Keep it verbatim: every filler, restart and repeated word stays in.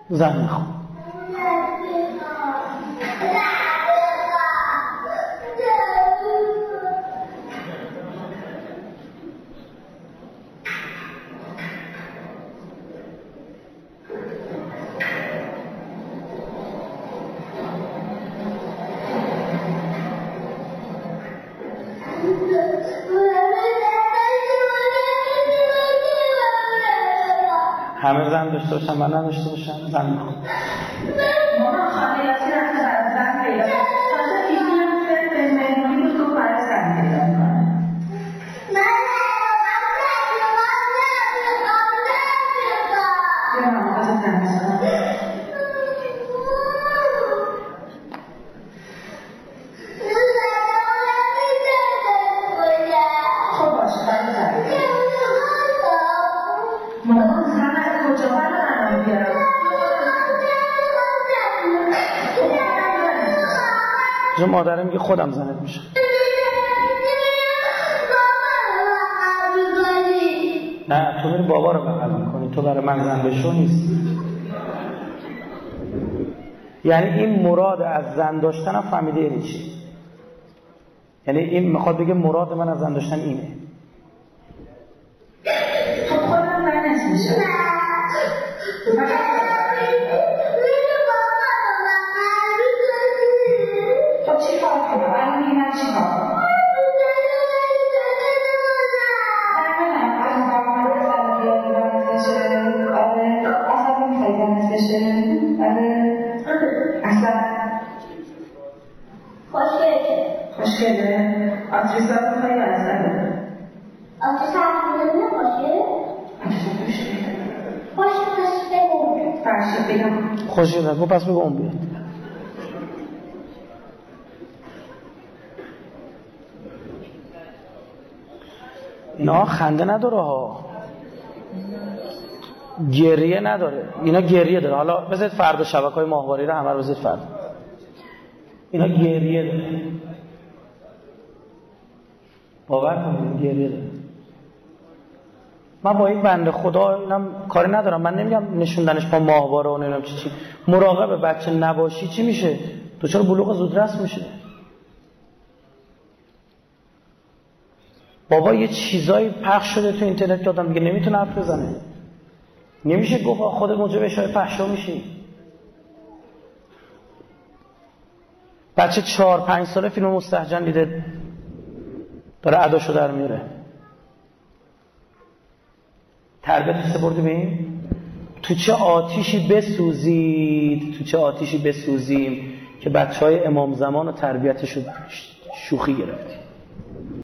زن میخوام. همه زن داشته باشن من نداشته باشم زن میخوام. مامان خانیاتی رفته برای زن پیدا تازه پیشی هم که مهمانی بود تو برای زن پیدا میکنه. بیا مامان بازه زن میزنم. خب باشه برای زن مامان زن کجا برای من بیارم؟ جو مادرم میگه خودم زنت میشه. نه تو میری بابا رو بغل میکنی، تو برای من زن بشو نیست. یعنی این مراد از زن داشتن هم فهمیده یعنی چی؟ یعنی این میخواد بگه مراد من از زن داشتن اینه. خب خودم زنت میشه. خب چی کار کنم؟ الان میگه من چی کار کنم؟ خوشگله آتریسا رو میخوایی یا ازده؟ آتریسا هم میدونه خوشگله؟ آتریسا خوشگله خوشگله بگم فرشید بگم خوشگله بگو پس بگو اون بیاد. اینا خنده نداره ها، گریه نداره. اینا گریه داره. حالا بذارید فردا شبکه‌های ماهواره رو همه رو بذارید فردا. اینا گریه داره. باور کنید گریه داره. من با این بنده خدا اینم کاری ندارم. من نمیگم نشوندنش با ماهواره و نمیدونم چی چی. مراقب بچه نباشی چی میشه؟ دچار بلوغ زودرس میشه. بابا یه چیزایی پخش شده تو اینترنت که آدم دیگه نمیتونه حرف بزنه. نمیشه گفت خود موجب اشاره فحشا میشی. بچه چهار پنج ساله فیلم مستهجن دیده داره اداشو در میاره. تربیت سپرده به این؟ تو چه آتیشی بسوزید، تو چه آتیشی بسوزیم که بچه های امام زمان و تربیتشو شوخی گرفتیم.